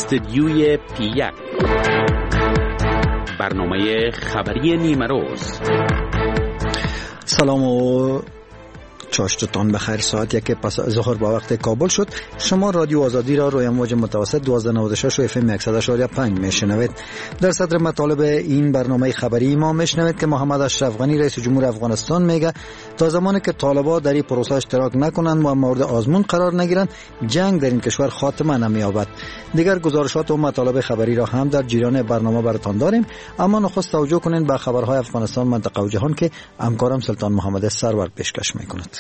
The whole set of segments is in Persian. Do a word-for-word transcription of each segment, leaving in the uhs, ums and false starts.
استدیوی پیک، برنامه خبری نیمه روز. سلام و چاشتتان بخیر. ساعت یک پس از ظهر با وقت کابل شد. شما رادیو آزادی را روی امواج متوسط دوازده نود و شش و اف ام صد و شش و پنج میشنوید. در صدر مطالب این برنامه خبری ما میشنوید که محمد اشرف غنی رئیس جمهور افغانستان میگه تا زمانی که طالبان در این پروسه اشتراک نکنند و مورد آزمون قرار نگیرند جنگ در این کشور خاتمه نمییابد. دیگر گزارشات و مطالب خبری را هم در جریان برنامه براتان داریم، اما نخست توجه کنین به خبرهای افغانستان، منطقه و جهان که همکارم سلطان محمد سرور پیشکش میکند.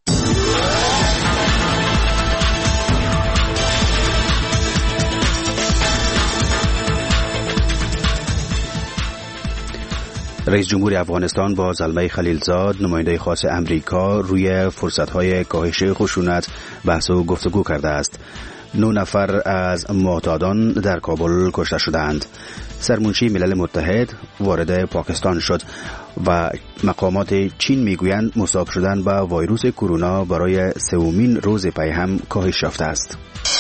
رئیس جمهور افغانستان با زلمه خلیلزاد نماینده خاص امریکا روی فرصت‌های کاهش خشونت بحث و گفتگو کرده است. نه نفر از معتادان در کابل کشته شدند. سرمنشی ملل متحد وارد پاکستان شد و مقامات چین میگویند مصاب شدن با ویروس کرونا برای سومین روز پی هم کاهش یافته است.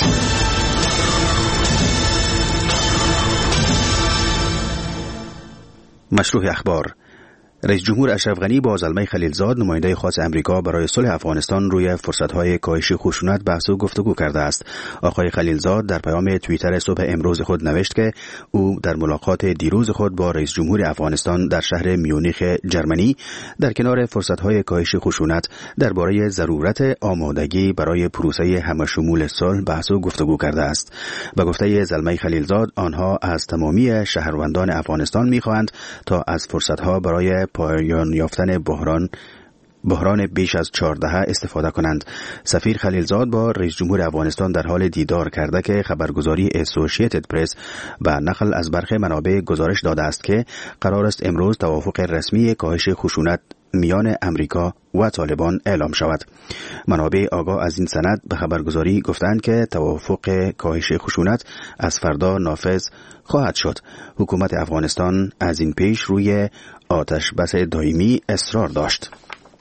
مشروع اخبار. رئیس جمهور اشرف غنی با زلمه خلیلزاد نماینده خاص امریکا برای صلح افغانستان روی فرصت‌های کاهش خشونت بحث و گفتگو کرده است. آقای خلیلزاد در پیام توییتر صبح امروز خود نوشت که او در ملاقات دیروز خود با رئیس جمهور افغانستان در شهر میونیخ جرمنی در کنار فرصت‌های کاهش خشونت درباره ضرورت آمادگی برای پروسه همه‌شمول صلح بحث و گفتگو کرده است. به گفته زلمه خلیلزاد آنها از تمامی شهروندان افغانستان می‌خواهند تا از فرصت‌ها برای پایان یافتن بحران بحران بیش از چهارده استفاده کنند. سفیر خلیلزاد با رئیس جمهور افغانستان در حال دیدار کرده که خبرگزاری اسوسییتد پرس به نقل از برخی منابع گزارش داده است که قرار است امروز توافق رسمی کاهش خشونت میان امریکا و طالبان اعلام شود. منابع آگاه از این سند به خبرگزاری گفتند که توافق کاهش خشونت از فردا نافذ خواهد شد. حکومت افغانستان از این پیش روی آتش بس دائمی اصرار داشت.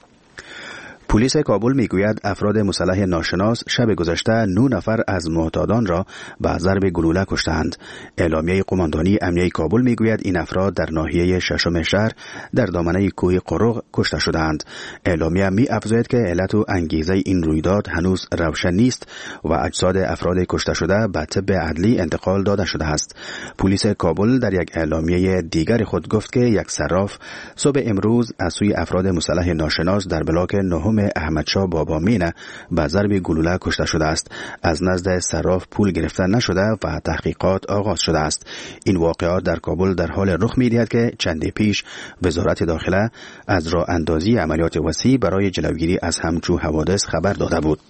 پلیس کابل میگوید افراد مسلح ناشناس شب گذشته نه نفر از معتادان را به ضرب گلوله کشتند. اعلامیه قماندانی امنیه کابل میگوید این افراد در ناحیه ششم شهر در دامنه کوه قرق کشته شدند. اعلامیه می افزاید که علت و انگیزه این رویداد هنوز روشن نیست و اجساد افراد کشته شده به طب عدلی انتقال داده شده است. پلیس کابل در یک اعلامیه دیگر خود گفت که یک صراف صبح امروز از سوی افراد مسلح ناشناس در بلاک نهم احمدشاه بابا مینه به ضرب گلوله کشته شده است. از نزد صراف پول گرفته نشده و تحقیقات آغاز شده است. این واقعات در کابل در حال رخ می‌دهد که چندی پیش وزارت داخله از راه اندازی عملیات وسیع برای جلوگیری از همچو حوادث خبر داده بود.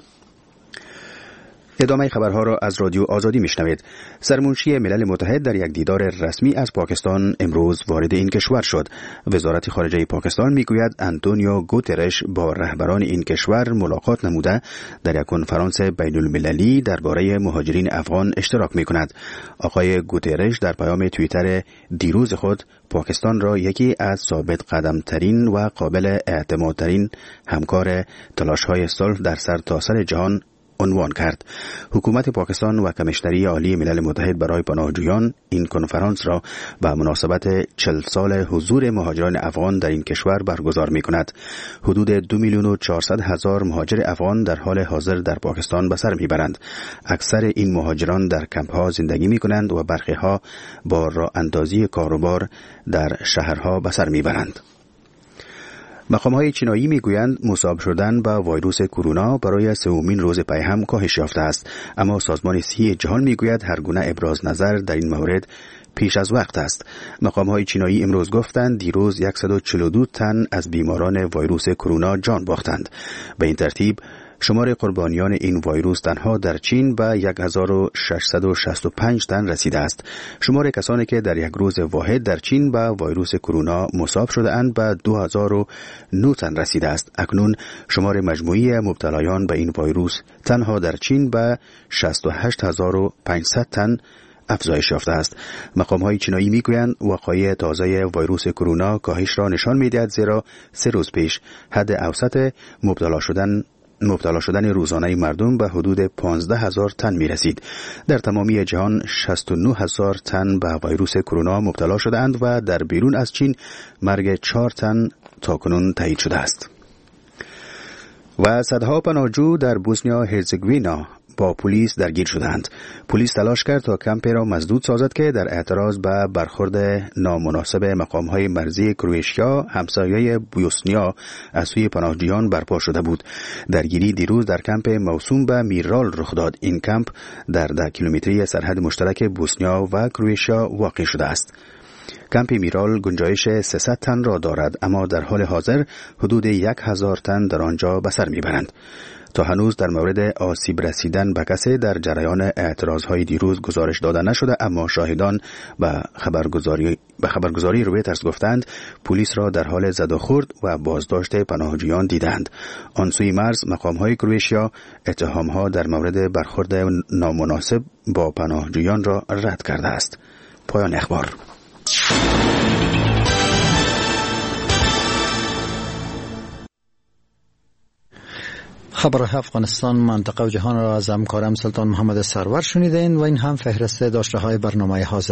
ادامه خبرها را از رادیو آزادی میشنوید. سرمنشی ملل متحد در یک دیدار رسمی از پاکستان امروز وارد این کشور شد. وزارت خارجه پاکستان میگوید آنتونیو گوترش با رهبران این کشور ملاقات نموده در یک کنفرانس بین المللی درباره مهاجرین افغان اشتراک میکند. آقای گوترش در پیام توییتر دیروز خود پاکستان را یکی از ثابت قدم ترین و قابل اعتماد ترین همکار تلاش‌های صلح در سرتاسر جهان عنوان کرد. حکومت پاکستان و کمیشنری عالی ملل متحد برای پناهجویان این کنفرانس را به مناسبت چهل سال حضور مهاجران افغان در این کشور برگزار می کند. حدود دو میلیون و چهارصد هزار مهاجر افغان در حال حاضر در پاکستان به سر می برند. اکثر این مهاجران در کمپ ها زندگی می کنند و برخی ها با راه اندازی کاروبار در شهرها به سر می برند. مقام‌های چینایی میگویند مصاب شدن با ویروس کرونا برای سومین روز پی هم کاهش یافته است، اما سازمان صحی جهان میگوید هر گونه ابراز نظر در این مورد پیش از وقت است. مقام‌های چینایی امروز گفتند دیروز صد و چهل و دو تن از بیماران ویروس کرونا جان باختند. به این ترتیب شمار قربانیان این ویروس تنها در چین به هزار و ششصد و شصت و پنج تن رسیده است. شمار کسانی که در یک روز واحد در چین به ویروس کرونا مصاب شده اند به دو هزار و نه تن رسیده است. اکنون شمار مجموعی مبتلایان به این ویروس تنها در چین به شصت و هشت هزار و پانصد تن افزایش یافته است. مقام‌های چینایی میگویند وقایع تازه ویروس کرونا کاهش را نشان می‌دهد، زیرا سه روز پیش حد اوسط مبتلا شدن مبتلا شدن روزانه مردم به حدود پانزده هزار تن می رسید. در تمامی جهان شصت و نه هزار تن به ویروس کرونا مبتلا شدند و در بیرون از چین مرگ چهار تن تاکنون تایید شده است. و صدها پناهجو در بوسنیا هرزگوینا با پلیس درگیر شدند. پلیس تلاش کرد تا کمپی را مسدود سازد که در اعتراض به برخورد نامناسب مقام‌های مرزی کرواتیا همسایه بوسنیا از سوی پناهجویان برپا شده بود. درگیری دیروز در کمپ موسوم به میرال رخ داد. این کمپ در ده کیلومتری سرحد مشترک بوسنیا و کرواتیا واقع شده است. کمپ میرال گنجایش سیصد تن را دارد، اما در حال حاضر حدود یک هزار تن در آنجا به سر میبرند. تا هنوز در مورد آسیب رسیدن به کسی در جریان اعتراضهای دیروز گزارش داده نشده، اما شاهدان به خبرگزاری به خبرگزاری رویترز گفتند پلیس را در حال زد و خورد و بازداشت پناهجویان دیدند. آن سوی مرز مقام‌های کرواتیا اتهام‌ها در مورد برخورد نامناسب با پناهجویان را رد کرده است. پایان اخبار. خبر افغانستان، منطقه و جهان را از همکارم سلطان محمد سرور شنیدین و این هم فهرست داشته های برنامه حاضر.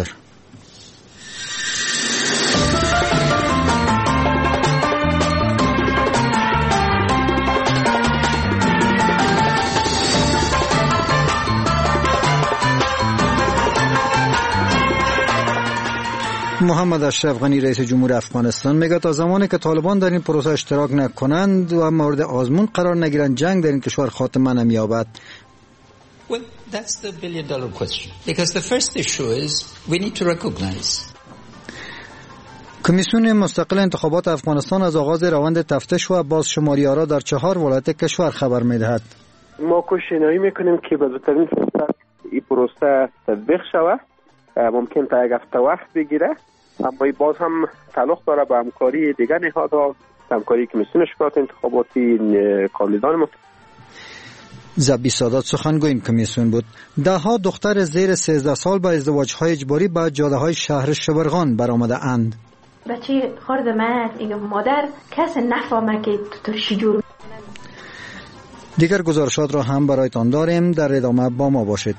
محمد اشرف غنی رئیس جمهور افغانستان میگه تا زمانی که طالبان در این پروسه اشتراک نکنند و مورد آزمون قرار نگیرند جنگ در این کشور خاتمه نمی‌یابد. Well, that's the billion dollar question. Because the first issue is we need to recognize. کمیسیون مستقل انتخابات افغانستان از آغاز روند تفتیش و بازشماری آرا در چهار ولایت کشور خبر می‌دهد. ما کوششی می‌کنیم که به زودترین فرصت این پروسه تطبیق شود. ممکن تا یک هفته وقت بگیره، اما باز هم تعلق داره به همکاری دیگر نهادها، همکاری کمیسیون شکایات انتخاباتی، کاندیدان مختلف. زبی سادات سخنگوی این کمیسیون بود. ده ها دختر زیر سیزده سال با ازدواج‌های اجباری به جاده‌های شهر شبرغان برآمده اند. بچه خرد من این مادر کس نفهمه که ترشی جور. دیگر گزارشات را هم برایتان داریم، در ادامه با ما باشید.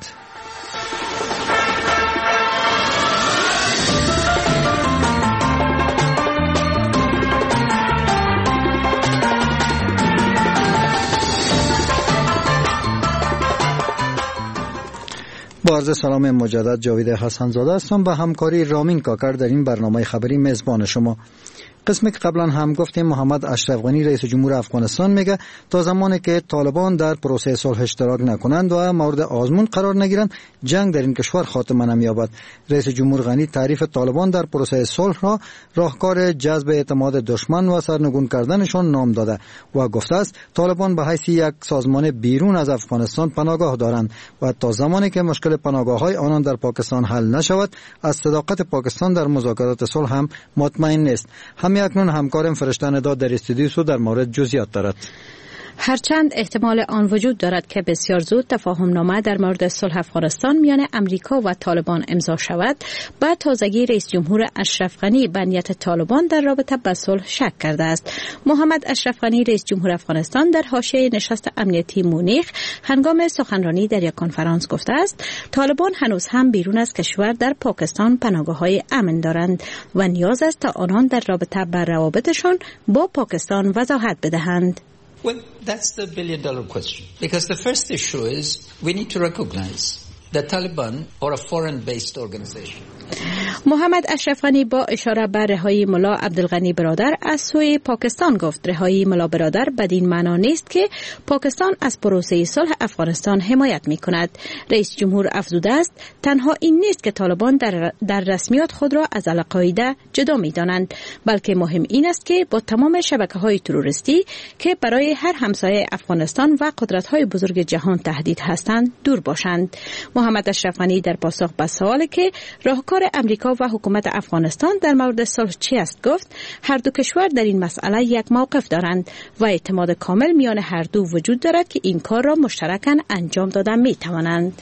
با عرض سلام مجدد، جاوید حسن زاده هستم با همکاری رامین کاکر در این برنامه خبری میزبان شما. قسمی که قبلا هم گفتیم محمد اشرف غنی رئیس جمهور افغانستان میگه تا زمانی که طالبان در پروسه صلح اشتراک نکنند و مورد آزمون قرار نگیرند جنگ در این کشور خاتمه نمی‌یابد. رئیس جمهور غنی تعریف طالبان در پروسه صلح را راهکار جذب اعتماد دشمن و سرنگون کردنشان نام داده و گفته است طالبان به حیث یک سازمان بیرون از افغانستان پناهگاه دارند و تا زمانی که مشکل پناهگاه‌های آنان در پاکستان حل نشود از صداقت پاکستان در مذاکرات صلح هم مطمئن نیست. همین اکنون همکارم فرشته ندا در استودیو سو در مورد جزئیات دارد. هرچند احتمال آن وجود دارد که بسیار زود تفاهم نامه در مورد صلح افغانستان میان امریکا و طالبان امضا شود، با تازگی رئیس جمهور اشرف غنی به نیت طالبان در رابطه با صلح شک کرده است. محمد اشرف غنی رئیس جمهور افغانستان در حاشیه نشست امنیتی مونیخ هنگام سخنرانی در یک کنفرانس گفته است طالبان هنوز هم بیرون از کشور در پاکستان پناهگاه‌های امن دارند و نیاز است تا آنان در رابطه با روابطشان با پاکستان وضاحت بدهند. Well, that's the billion dollar question. Because the first issue is we need to recognize the Taliban are a foreign-based organization. محمد اشرف غنی با اشاره به رهایی ملا عبدالغنی برادر از سوی پاکستان گفت رهایی ملا برادر بدین معنا نیست که پاکستان از پروسه صلح افغانستان حمایت می کند. رئیس جمهور افزوده است تنها این نیست که طالبان در, در رسمیات خود را از القاعده جدا می دانند، بلکه مهم این است که با تمام شبکه های تروریستی که برای هر همسایه افغانستان و قدرت های بزرگ جهان تهدید هستند دور باشند. محمد اشرف غنی در پاسخ به سوالی که راهکار امریکا و حکومت افغانستان در مورد صلح چی است گفت هر دو کشور در این مسئله یک موقف دارند و اعتماد کامل میان هر دو وجود دارد که این کار را مشترکاً انجام دادن می توانند.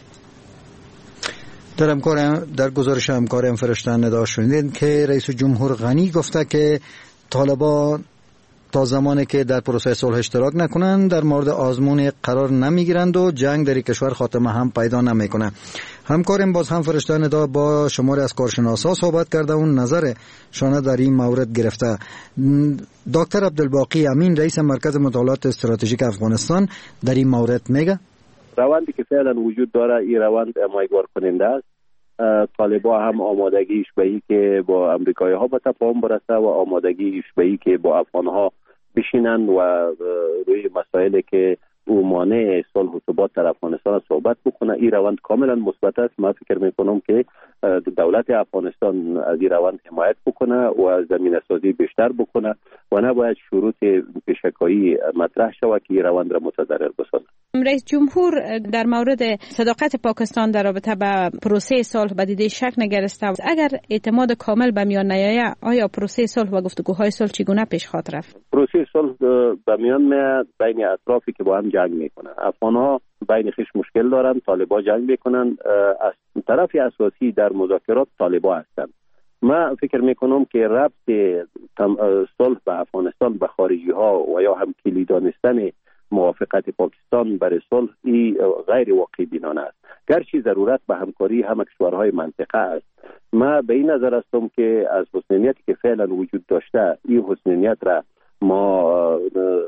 در همکار در گزارش همکارم فرشته ندا شنیدید که رئیس جمهور غنی گفته که طالبان تا زمانی که در پروسه صلح اشتراک نکنند در مورد آزمون قرار نمیگیرند و جنگ در کشور خاتمه هم پیدا نمیکنه. همکارم باز هم فرشته ندا با شماری از کارشناسا صحبت کرده و نظر شانه در این مورد گرفته. دکتر عبدالباقی امین رئیس مرکز مطالعات استراتژیک افغانستان در این مورد میگه روندی که فعلا وجود داره این روند امیدوار کننده است. طالبا هم آمادگی شبهی که با امریکایی ها به تفاهم برسه و آمادگی شبهی که با افغان ها بشینن و روی مسائلی که او مانع صلح و ثبات در افغانستان صحبت بکنه. این روند کاملا مثبت است. من فکر میکنم که دولت افغانستان از این روند حمایت بکنه و زمینه سازی بیشتر بکنه و نباید شروط پیشکایی مطرح شود که این روند را متضرر بسازه. رئیس جمهور در مورد صداقت پاکستان در رابطه با پروسه صلح به دیده شک نگرفته. اگر اعتماد کامل به میان نیاید آیا پروسه صلح و گفتگوهای صلح چگونه پیش خواهد رفت؟ پروسه صلح به میان میاد بین اطرافی که با هم جنگ میکنن. افغان‌ها بین خیش مشکل دارن، طالبا جنگ میکنن. از طرف اساسی در مذاکرات طالبا هستند. من فکر میکنم که ربط صلح به افغانستان به خارجی ها و یا هم کلیدانستن موافقت پاکستان برای صلح ای غیر واقعی بینانه است. گرچه ضرورت به همکاری هم کشورهای منطقه است. من به این نظر هستم که از حسنیتی که فعلا وجود داشته این حسنیت را ما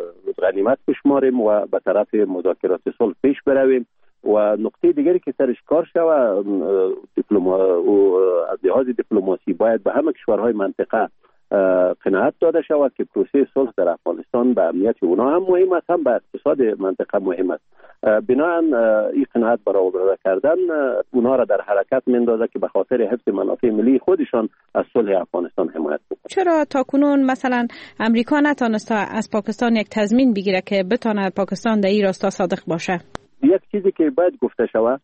غنیمت بشماریم و به طرف مذاکرات صلح پیش برویم و نقطه دیگری که سرش کار شود دیپلمات و از لحاظ دیپلماسی باید به همه کشورهای منطقه قناعت داده شود که پروسه صلح در افغانستان به امنیت اونا هم مهم است، هم به اقتصاد منطقه مهم است. بنابراین این قناعت برآورده کردن اونا را در حرکت میندازه که به خاطر حفظ منافع ملی خودشان از صلح افغانستان حمایت بکنند. چرا تاکنون مثلا امریکا نتونسته از پاکستان یک تضمین بگیره که بتونه پاکستان در این راستا صادق باشه؟ یک چیزی که باید گفته شود،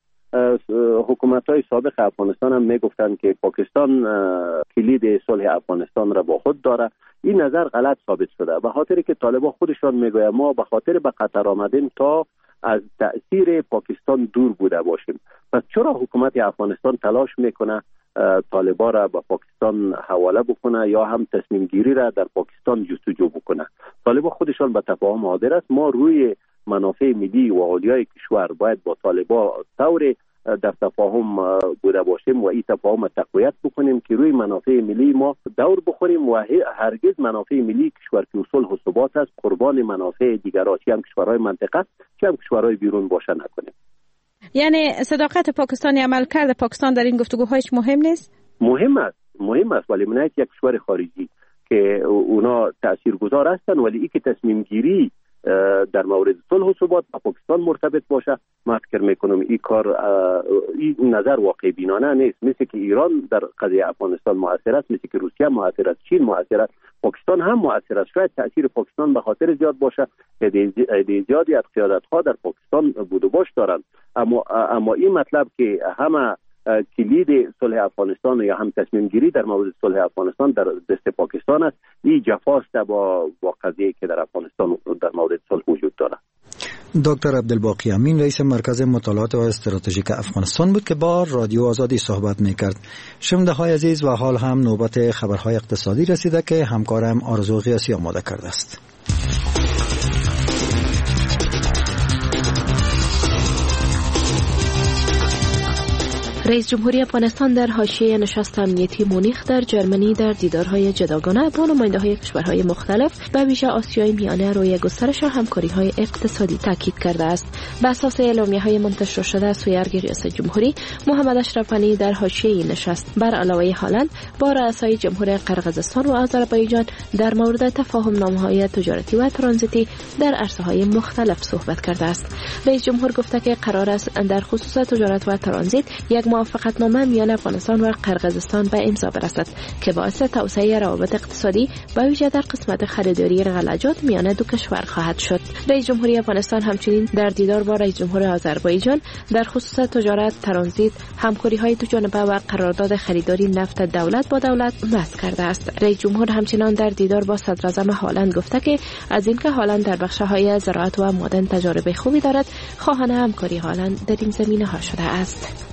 حکومت‌های سابق افغانستان هم میگفتند که پاکستان کلید صلح افغانستان را با خود داره. این نظر غلط ثابت شده به خاطر که طالبان خودشان میگوید ما به خاطر به قطر آمدیم تا از تأثیر پاکستان دور بوده باشیم. پس چرا حکومت افغانستان تلاش میکنه طالبان را به پاکستان حواله بکنه یا هم تصمیم گیری را در پاکستان جستجو بکنه؟ طالبان خودشان به تفاهم حاضر است. ما روی منافع ملی و اولیای کشور باید با طالبان طور در تفاهم بوده باشیم و این تفاهم تقویت بکنیم که روی منافع ملی ما دور بخوریم و هرگز منافع ملی کشور که صلح و ثبات است قربان منافع دیگران چه هم کشورهای منطقه چه هم کشورهای بیرون باشه نکنیم. یعنی صداقت پاکستانی عملکرد پاکستان در این گفتگوهایش مهم نیست؟ مهم است، مهم است، ولی منایت یک کشور خارجی که اونا تاثیرگذار هستند ولی این که تصمیم گیری در مورد صلح و ثبات با پاکستان مرتبط باشه، من فکر میکنم این کار این نظر واقع بینانه نیست. مثل که ایران در قضیه افغانستان مؤثر است، مثل که روسیه مؤثر است، چین مؤثر است، پاکستان هم مؤثر است. شاید تاثیر پاکستان به خاطر زیاد باشه، عده زیادی از قیادت‌ها در پاکستان بود و باش دارند، اما اما این مطلب که همه کلید صلح افغانستان یا هم تصمیم گیری در مورد صلح افغانستان در دست پاکستان است، این جفاست با با قضیه که در افغانستان در مورد صلح وجود دارد. دکتر عبدالباقی امین رئیس مرکز مطالعات و استراتژیک افغانستان بود که با رادیو آزادی صحبت میکرد. شنونده های عزیز و حال هم نوبت خبرهای اقتصادی رسیده که همکارم آرزو قیاسی آماده کرده است. رئیس جمهوری افغانستان در حاشیه نشست امنیتی مونیخ در جرمنی در دیدارهای جداگانه با نماینده‌های کشورهای مختلف به ویژه آسیای میانه روی گسترش همکاری‌های اقتصادی تاکید کرده است. بر اساس اعلامیه‌های منتشر شده از سوی ریاست جمهوری، محمد اشرف غنی در حاشیه نشست بر علاوه هالند با رؤسای جمهور قرقیزستان و آذربایجان در مورد تفاهم‌نامه‌های تجارتی و ترانزیتی در عرصه‌های مختلف صحبت کرده است. رئیس جمهور گفته که قرار است در خصوص تجارت و ترانزیت یک موافقتنامه میان افغانستان و قرقیزستان به امضا برسد که باعث توسعه روابط اقتصادی به ویژه در قسمت خریداری غلجات میان دو کشور خواهد شد. رئیس جمهوری افغانستان همچنین در دیدار با رئیس جمهور آذربایجان در خصوص تجارت، ترانزیت، همکاری‌های دو جانبه و قرارداد خریداری نفت دولت با دولت بحث کرده است. رئیس جمهور همچنین در دیدار با صدر اعظم هالند گفته که از اینکه هالند در بخش‌های زراعت و معدن تجربه خوبی دارد، خواهان همکاری هالند در این زمینه‌ها شده است. در فراز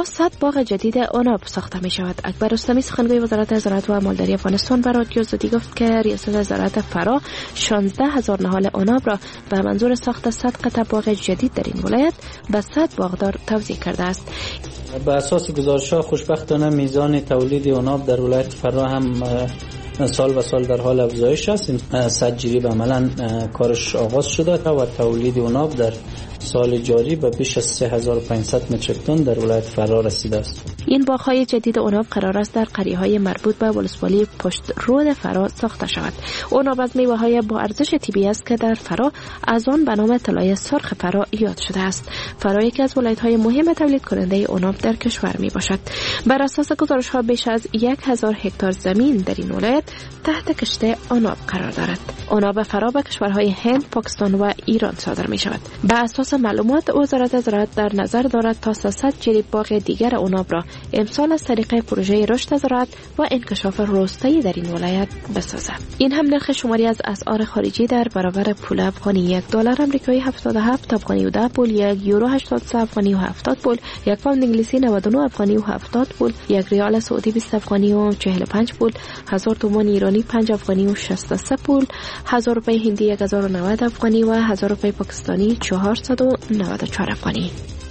صد باغ جدید عناب ساخته می شود. اکبر رستمی سخنگوی وزارت زراعت و مالداری افغانستان به رادیو آزادی گفت که ریاست زراعت فرا شانزده هزار نهال عناب را به منظور ساخت صد قطعه باغ جدید در این ولایت به صد باغدار توزیع کرده است. به اساس گزارش‌ها خوشبختانه میزان تولید عناب در ولایت فرا هم سال و سال در حال افزایش است. سجلی به عملاً کارش آغاز شده و تولید عناب در سال جاری به بیش از سه هزار و پانصد متریک تن در ولایت فرا رسیده است. این باغ‌های جدید عناب قرار است در قریه‌های مربوط به ولسوالی پشت رود فرا ساخته شود. عناب از میوه‌های با ارزش طبیعی است که در فرا از آن به نام طلای سرخ فرا یاد شده است. فرا یکی از ولایت‌های مهم تولید کننده عناب در کشور میباشد. بر اساس گزارش‌ها بیش از یک هزار هکتار زمین در این ولایت تحت کشت عناب قرار دارد. عناب فرا به کشورهای هند، پاکستان و ایران صادر می‌شود. به اساس معلومات وزارت زراعت در نظر دارد تا سیصد جریب باغ دیگر عناب را امسال از طریق پروژه رشد زراعت و انکشاف روستایی در این ولایت بسازد. این هم نرخ شماری از اسعار خارجی در برابر پول افغانی: یک دلار آمریکایی هفتاد و هفت افغانی و ده پول، یک یورو هشتاد و سه افغانی و هفتاد پول، یک پوند انگلیسی نود و نه افغانی و هفتاد پول، یک ریال سعودی بیست افغانی و چهل و پنج پول، هزار تومان ایرانی پنج افغانی و شصت و سه پول، هزار روپی هندی یک هزار و نود افغانی و هزار روپی پاکستانی چهارصد و نود و چهار افغانی.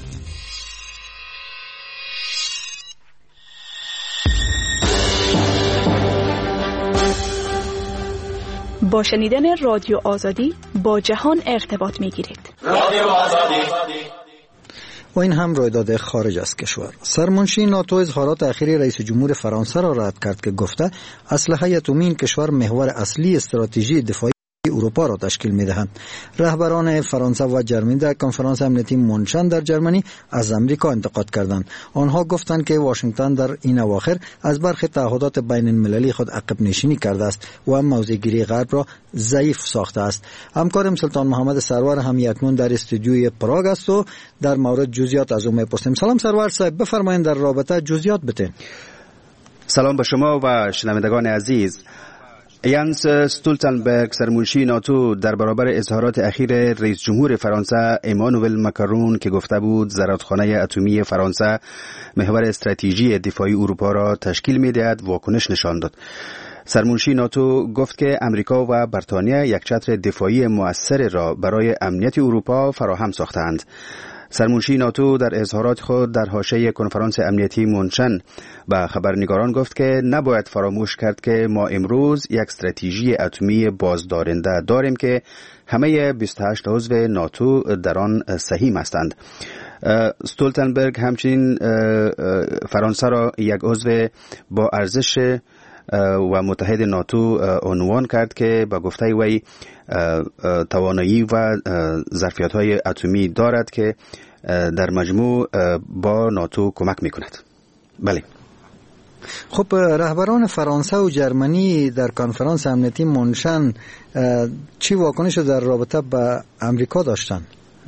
با شنیدن رادیو آزادی با جهان ارتباط می‌گیرید. رادیو آزادی. و این هم رویداد خارج از کشور. سرمنشی ناتو اظهارات اخیر رئیس جمهور فرانسه را رد کرد که گفته اسلحه اتمی این کشور محور اصلی استراتژی دفاعی اروپا را تشکیل می‌دهند. رهبران فرانسه و جرمنی در کنفرانس امنیتی مونشن در جرمنی از امریکا انتقاد کردند. آنها گفتند که واشنگتن در این اواخر از برخی تعهدات بین المللی خود عقب نشینی کرده است و موضع‌گیری غرب را ضعیف ساخته است. همکارم سلطان محمد سرور هم اکنون در استودیوی پراگ است و در مورد جزئیات از او می‌پرسیم. سلام سرور صاحب، بفرمایید در رابطه جزئیات بتین. سلام به شما و شنوندگان عزیز. یانس استولتنبرگ سرمنشی ناتو در برابر اظهارات اخیر رئیس جمهور فرانسه امانوئل ماکرون که گفته بود زرادخانه اتمی فرانسه محور استراتژی دفاعی اروپا را تشکیل می‌دهد واکنش نشان داد. سرمنشی ناتو گفت که امریکا و بریتانیا یک چتر دفاعی مؤثر را برای امنیت اروپا فراهم ساختند. سرمنشی ناتو در اظهارات خود در حاشیه کنفرانس امنیتی مونشن به خبرنگاران گفت که نباید فراموش کرد که ما امروز یک استراتژی اتمی بازدارنده داریم که همه بیست و هشت عضو ناتو در آن سهیم هستند. استولتنبرگ همچنین فرانسه را یک عضو با ارزش و متحد ناتو عنوان کرد که با گفته وی توانایی و ظرفیت‌های اتمی دارد که در مجموع با ناتو کمک می‌کند. بله. خب رهبران فرانسه و جرمنی در کنفرانس امنیتی مونشن چی واکنش در رابطه با امریکا داشتن؟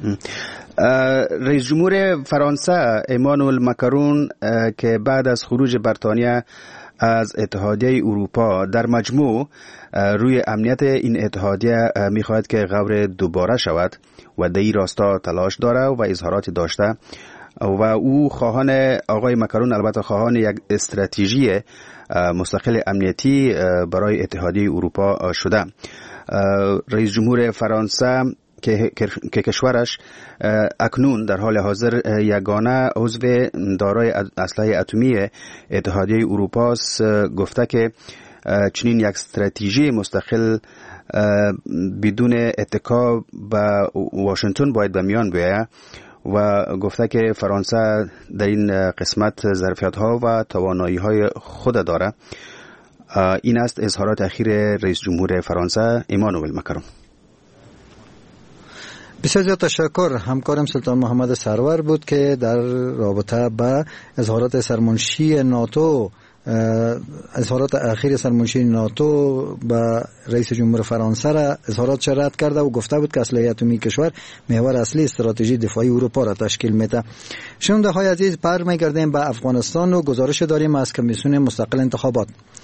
رئیس جمهور فرانسه امانوئل ماکرون که بعد از خروج بریتانیا از اتحادیه اروپا در مجموع روی امنیت این اتحادیه میخواهد که غور دوباره شود و در این راستا تلاش داره و اظهارات داشته و او خواهان آقای ماکرون البته خواهان یک استراتژی مستقل امنیتی برای اتحادیه اروپا شده. رئیس جمهور فرانسه که که کشورش اکنون در حال حاضر یگانه عضو دارای اسلحه اتمی اتحادیه اروپا است گفته که چنین یک استراتژی مستقل بدون اتکا به واشنگتن باید به میان بیاید و گفته که فرانسه در این قسمت ظرفیت‌ها و توانایی‌های خود داره. این است اظهارات اخیر رئیس جمهور فرانسه امانوئل ماکرون. بسیار زیاد تشکر. همکارم سلطان محمد سرور بود که در رابطه با اظهارات سرمنشی ناتو اظهارات اخیر سرمنشی ناتو با رئیس جمهور فرانسه را اظهارات رد کرده و گفته بود که اسلحه اتمی کشور محور اصلی استراتژی دفاعی اروپا را تشکیل میده. شنونده های عزیز، برمیگردیم به افغانستان و گزارش داریم از کمیسیون مستقل انتخابات.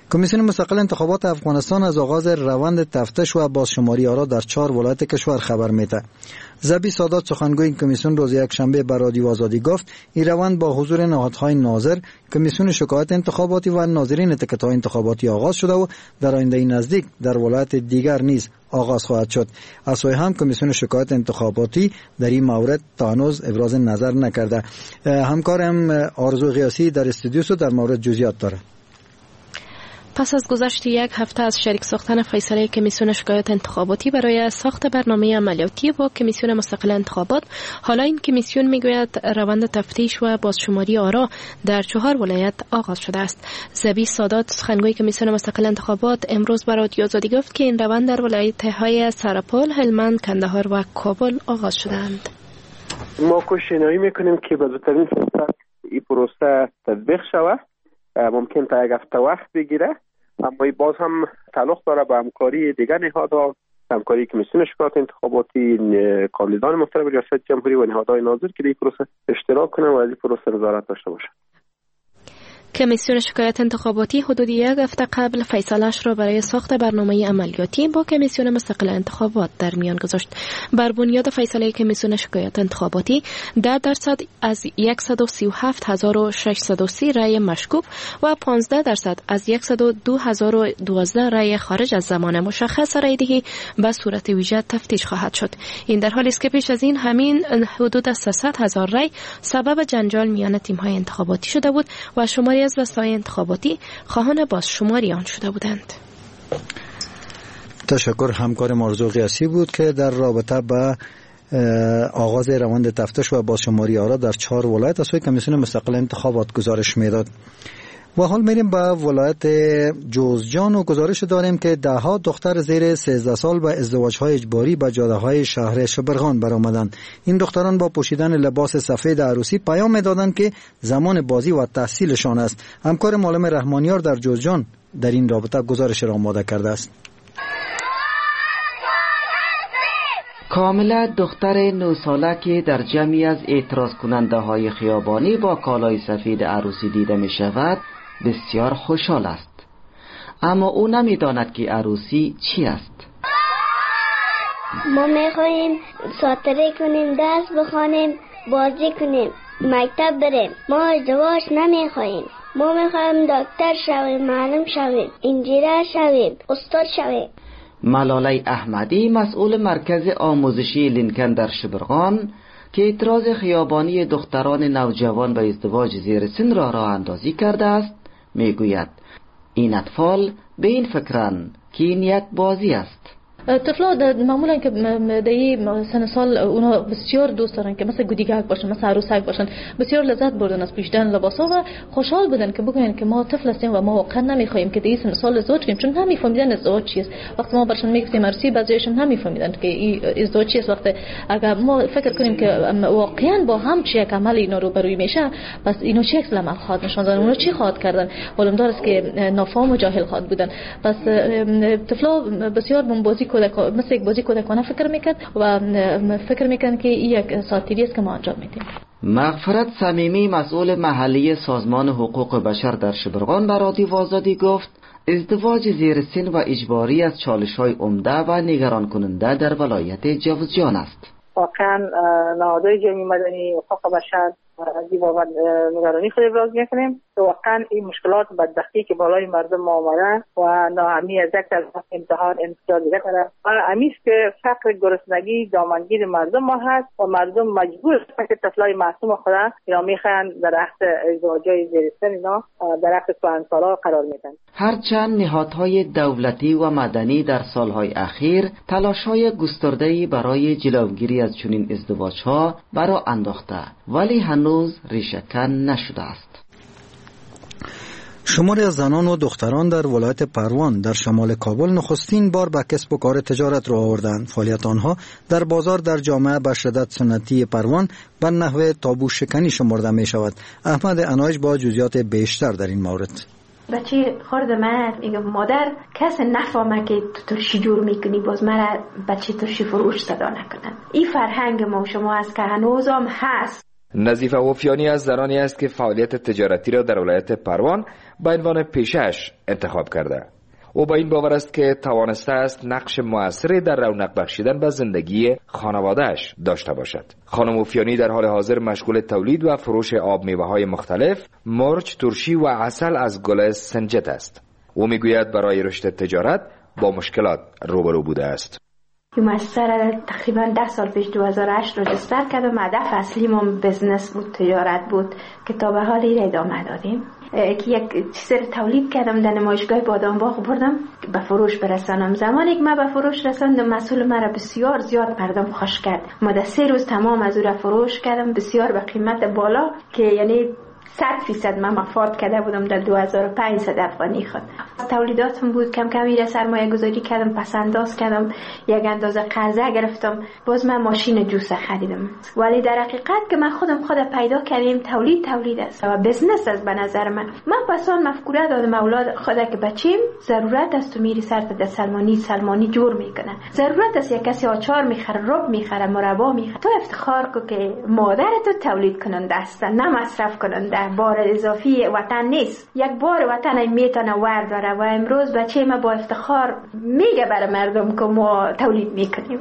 کمیسیون مستقل انتخابات افغانستان از آغاز روند تفتیش و بازشماری آرا در چهار ولایت کشور خبر میده. زبی سادات سخنگوی این کمیسیون روز یکشنبه به رادیو آزادی گفت این روند با حضور نهادهای ناظر، کمیسیون شکایت انتخاباتی و ناظرین تکت‌های انتخاباتی آغاز شده و در آینده نزدیک در ولایت دیگر نیز آغاز خواهد شد. از سوی هم کمیسیون شکایت انتخاباتی در این مورد تا هنوز ابراز نظر نکرده. همکارم آرزو غیاسی در استودیو در مورد جزئیات داره. پس از گذشت یک هفته از شریک ساختن فیصله کمیسیون شکایت انتخاباتی برای ساخت برنامه عملیاتی با کمیسیون مستقل انتخابات، حالا این کمیسیون میگوید روند تفتیش و بازشماری آرا در چهار ولایت آغاز شده است. زبی سادات سخنگوی کمیسیون مستقل انتخابات امروز به رادیو آزادی گفت که این روند در ولایت‌های سرپل، هلمند، کندهار و کابل آغاز شده‌اند. ما کوشش میکنیم که به زودترین فرصت این پروسه تطبیق شود. ممکن تا یک هفته وقت بگیره، اما باز هم تعلق داره به همکاری دیگر نهادها، همکاری کمیسیون شکایت انتخاباتی، کاندیدان محترم ریاست جمهوری و نهادهای ناظر که در این پروسه اشتراک کنند و از این پروسه نظارت داشته باشند. کمیسیون شکایت انتخاباتی حدود یک هفته قبل فیصله‌اش را برای ساخت برنامه عملیاتی با کمیسیون مستقل انتخابات در میان گذاشت. بر بنیاد فیصله کمیسیون شکایت انتخاباتی، ده درصد از صد و سی و هفت هزار و ششصد و سی رای مشکوک و پانزده درصد از صد و دو هزار و دوازده رای خارج از زمان مشخص رای دهی به صورت ویژه تفتیش خواهد شد. این در حالی است که پیش از این همین حدود سیصد هزار رای سبب جنجال میان تیم‌های انتخاباتی شده بود و شماری از وسایل انتخاباتی خواهان بازشماری آن شده بودند. تشکر. همکار آرزو غیاسی بود که در رابطه با آغاز روند تفتیش و بازشماری آرا در چهار ولایت از سوی کمیسیون مستقل انتخابات گزارش میداد. و حال میریم به ولایت جوزجان و گزارش داریم که ده ها دختر زیر سیزده سال به ازدواج‌های اجباری به جاده‌های شهر شبرغان برآمدند. این دختران با پوشیدن لباس سفید عروسی پیام می‌دادند که زمان بازی و تحصیلشان است. همکار معلم رحمانیار در جوزجان در این رابطه گزارش را آماده کرده است. کاملا دختر نه ساله که در جمعی از اعتراض کننده های خیابانی با کالای سفید عروسی دیده می شود بسیار خوشحال است، اما او نمی داند که عروسی چی است. ما می خواهیم ساتره کنیم، درس بخوانیم، بازی کنیم، مکتب بریم. ما ازدواج نمی خواهیم. ما می خواهیم دکتر شویم، معلم شویم، انجینر شویم، استاد شویم. ملاله احمدی مسئول مرکز آموزشی لینکن در شبرغان که اعتراض خیابانی دختران نوجوان به ازدواج زیر سن را راه اندازی کرده است میگوید این اطفال به این فکرند که این یک بازی است. طفلا معمولا که در سن سال اونا بسیار دوست دارن که مثل گودیگک باشن، مثل عروسک باشن، بسیار لذت بردن از پوشیدن لباسا و خوشحال بودن که بگن که ما طفل هستیم و ما واقعا نمیخوایم که در سن سال ازدواج کنیم، چون نمیفهمیدن ازدواج چیست. وقتی ما برشون میگفتیم عروسی، بعضیشون نمیفهمیدن که این ازدواج چیست. وقتی اگر ما فکر کنیم که واقعا با هم چه یک عمل اینا رو بروی میشه، پس اینو چه اصلا عمل خواهد نشون دادن، اونو چی خواهد کردن، معلوم داره که نافهم و جاهل خواهد بودن. پس طفلا بسیار بازی مثل یک بازی کودکانه فکر میکرد و فکر میکرد که این یک ساتیری است که ما انجام میدیم. مغفرت صمیمی مسئول محلی سازمان حقوق بشر در شبرغان به رادیو آزادی گفت ازدواج زیر سن و اجباری از چالش‌های عمده و نگران کننده در ولایت جوزجان است. واقعا نهادهای جمعی مدنی حقوق بشر از این بابت نگرانی خود ابراز میکنیم. واقعا این مشکلات بدبختی که بالای مردم ما آمده و ناهمی از یک طرف امتحان انتظار دیگه داره و امیست که فقر گرسنگی دامنگیر مردم ما هست و مردم مجبور هستند که طفلای معصوم خود اینا میخوان در عهد ازدواجای زیر سن اینا در عهد کهنسالا قرار میدن. هرچند نهادهای دولتی و مدنی در سالهای اخیر تلاش‌های گسترده‌ای برای جلوگیری از چنین ازدواج‌ها برا انداخته، ولی هنوز ریشه‌کن نشده است. شماری از زنان و دختران در ولایت پروان در شمال کابل نخستین بار به کسب و کار تجارت را آوردند. فعالیت آنها در بازار در جامعه به شدت سنتی پروان به نحو تابو شکنی شمرده می شود. احمد عنایش با جزئیات بیشتر در این مورد. بچه خورد من میگه مادر کس نفهمه که تو ترشی جور میکنی باز مرا بچه ترشی فروش صدا نکنن. این فرهنگ ما شما هست که هنوز هم هست. نظیفه هوفیانی از زنانی است که فعالیت تجارتی را در ولایت پروان به عنوان پیشه‌اش انتخاب کرده. او با این باور است که توانسته است نقش موثری در رونق بخشیدن به زندگی خانواده‌اش داشته باشد. خانم هوفیانی در حال حاضر مشغول تولید و فروش آب میوه‌های مختلف، مرچ، ترشی و عسل از گل سنجد است. او میگوید برای رشد تجارت با مشکلات روبرو بوده است. مؤسسه تقریبا ده سال پیش دو هزار و هشت رجستر کردم. هدف اصلی ما بزنس بود، تجارت بود که تا به حال این ادامه دادیم. که یک چیز رو تولید کردم در نمایشگاه بادام باغ بردم به فروش برسانم. زمانی که من به فروش رساندم مسئول مرا بسیار زیاد مردم خوش کرد. ما در سه روز تمام از او را فروش کردم بسیار به قیمت بالا که یعنی صد فیصد من مفاد کرده بودم در دو هزار و پنج افغانی خود. تولیداتم بود، کم کم میره سرمایه گذاری کردم، پس انداز کردم، یک اندازه قرضه گرفتم، باز من ماشین جوسه خریدم. ولی در حقیقت که من خودم خود پیدا کردم تولید تولید است و بزنس است به نظر من. من پسان مفکوره دادم اولاد خدا که بچیم ضرورت است تو میری سر در سلمانی سلمانی جور میکنن، ضرورت است یک کسی آچار میخره، رب میخره، مربا میخره. تو افتخار کو که مادرت تولید کننده است نه مصرف کننده. بار اضافی وطن نیست، یک بار وطن میتونه ورداره و امروز بچه ما با افتخار میگه برای مردم که ما تولید میکنیم.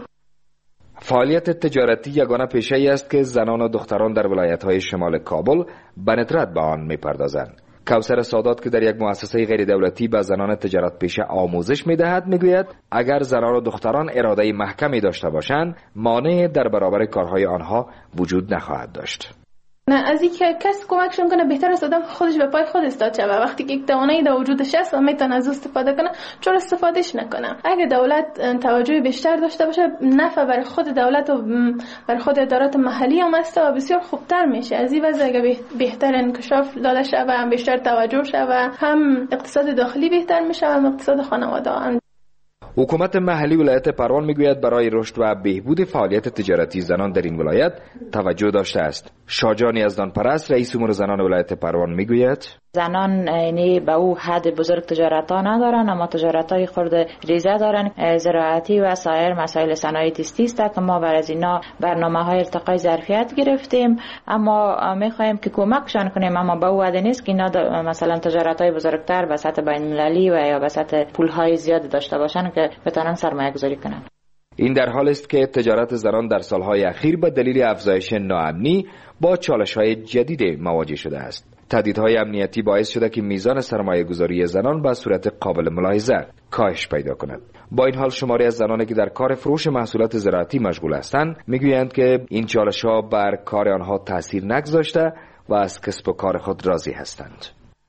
فعالیت تجارتی یگانه پیشه‌ای است که زنان و دختران در ولایت‌های شمال کابل به ندرت به آن میپردازند. کوثر سادات که در یک مؤسسه غیر دولتی به زنان تجارت پیشه آموزش میدهد میگوید اگر زنان و دختران اراده محکمی داشته باشند مانعی در برابر کارهای آنها وجود نخواهد داشت. نه از اینکه کس کمکشون کنه بهتر است آدم خودش به پای خود استاد شه. وقتی که یک توانایی در وجودش هست و میتونه از استفاده کنه چرا استفادهش نکنه؟ اگه دولت توجه بیشتر داشته باشه نفع برای خود دولت و برای خود ادارات محلی هم است و بسیار خوبتر میشه. از این وضع اگه بهتر انکشاف داده شه و هم بیشتر توجه شه و هم اقتصاد داخلی بهتر میشه و هم اقتصاد خانواده. حکومت محلی ولایت پروان میگوید برای رشد و بهبود فعالیت تجارتی زنان در این ولایت توجه داشته است. شاجان یزدانپرست رئیس امور زنان ولایت پروان میگوید زنان یعنی به او حد بزرگ تجارت ها ندارن اما تجارت های خرد ریزه دارن، زراعتی و سایر مسائل صنایع تستی است که ما بر از اینا برنامه های ارتقای ظرفیت گرفتیم اما میخوایم که کمکشان کنیم اما به او حد نیست که اینا مثلا تجارت های بزرگتر به سطح بین المللی و یا به سطح پول های زیاد داشته باشن که بتونن سرمایه گذاری کنن. این در حال است که تجارت زنان در سالهای اخیر به دلیل افزایش ناامنی با چالش‌های جدید مواجه شده است. تهدیدهای امنیتی باعث شده که میزان سرمایه گذاری زنان به صورت قابل ملاحظه کاهش پیدا کند. با این حال شماری از زنانی که در کار فروش محصولات زراعتی مشغول هستند میگویند که این چالش‌ها بر کار آنها تاثیر نگذاشته و از کسب و کار خود راضی هستند.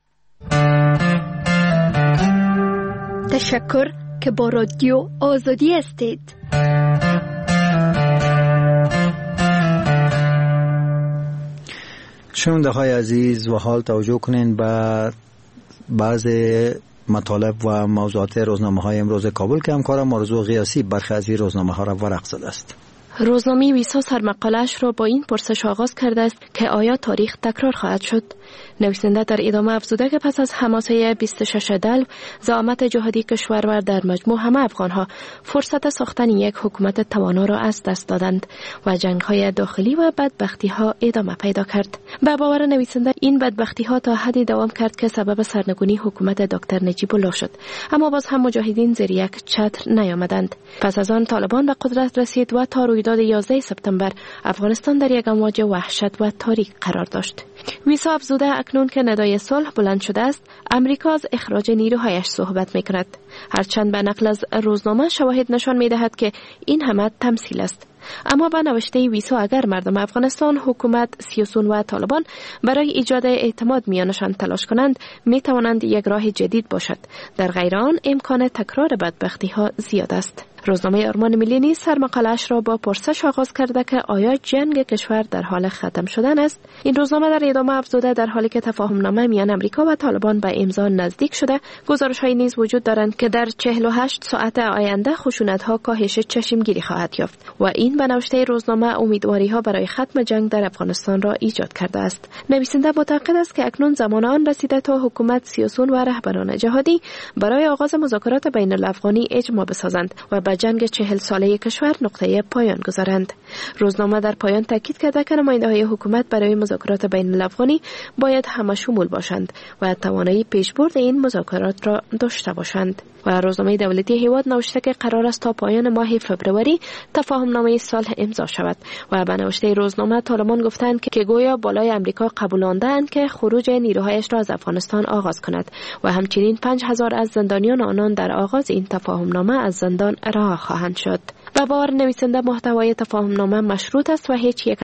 تشکر که با رادیو آزادی هستید. شنونده های عزیز و حال توجه کنین به بعض مطالب و موضوعات روزنامه های امروز کابل که همکارم مرزو قیاسی برخی از این روزنامه ها را ورق زده است. روزنامه ویسا سرمقاله‌اش را با این پرسش آغاز کرده است که آیا تاریخ تکرار خواهد شد؟ نویسنده در ادامه افزوده که پس از حماسه بیست و شش دلو زعامت جهادی کشور و در مجموع همه افغانها فرصت ساختن یک حکومت توانا را از دست دادند و جنگ‌های داخلی و بدبختی‌ها ادامه پیدا کرد. به باور نویسنده این بدبختی‌ها تا حدی دوام کرد که سبب سرنگونی حکومت دکتر نجیب الله شد، اما باز هم مجاهدین زیر یک چتر نیامدند. پس از آن طالبان به قدرت رسید و تا رویداد یازده سپتامبر افغانستان در یک امواج وحشت و تاریک قرار داشت. ویسا افزوده اکنون که ندای صلح بلند شده است، امریکا از اخراج نیروهایش صحبت می‌کند. هرچند به نقل از روزنامه شواهد نشان می‌دهد که این همه تمثیل است. اما به نوشته ویسا اگر مردم افغانستان، حکومت، سیاسیون و طالبان برای ایجاد اعتماد میانشان تلاش کنند، می توانند یک راه جدید باشد. در غیر آن امکان تکرار بدبختی ها زیاد است. روزنامه آرمان ملی نیز سرمقاله‌اش را با پرسش آغاز کرده که آیا جنگ کشور در حال ختم شدن است؟ این روزنامه در ادامه افزوده در حالی که تفاهم نامه میان امریکا و طالبان به امضا نزدیک شده، گزارش‌هایی نیز وجود دارند که در چهل و هشت ساعت آینده خشونت‌ها کاهش چشمگیری خواهد یافت و این به نوشته روزنامه امیدواری ها برای ختم جنگ در افغانستان را ایجاد کرده است. نویسنده معتقد است که اکنون زمان آن رسیده تا حکومت، سیاسیون و رهبران جهادی برای آغاز مذاکرات بین الافغانی اجماع بسازند و به جنگ چهل ساله کشور نقطه پایان گذارند. روزنامه در پایان تاکید کرده که نماینده‌های حکومت برای مذاکرات بین الافغانی باید همه شمول باشند و توانایی پیشبرد این مذاکرات را داشته باشند. و روزنامه دولتی هیواد نوشته که قرار است تا پایان ماه فوریه تفاهمنامه صلح امضا شود و به نوشته روزنامه طالبان گفتند که گویا بالای امریکا قبولاندند که خروج نیروهایش را از افغانستان آغاز کند و همچنین پنج هزار از زندانیان آنان در آغاز این تفاهمنامه از زندان رها خواهند شد. و باور نویسنده محتوای تفاهمنامه مشروط است و هیچ یک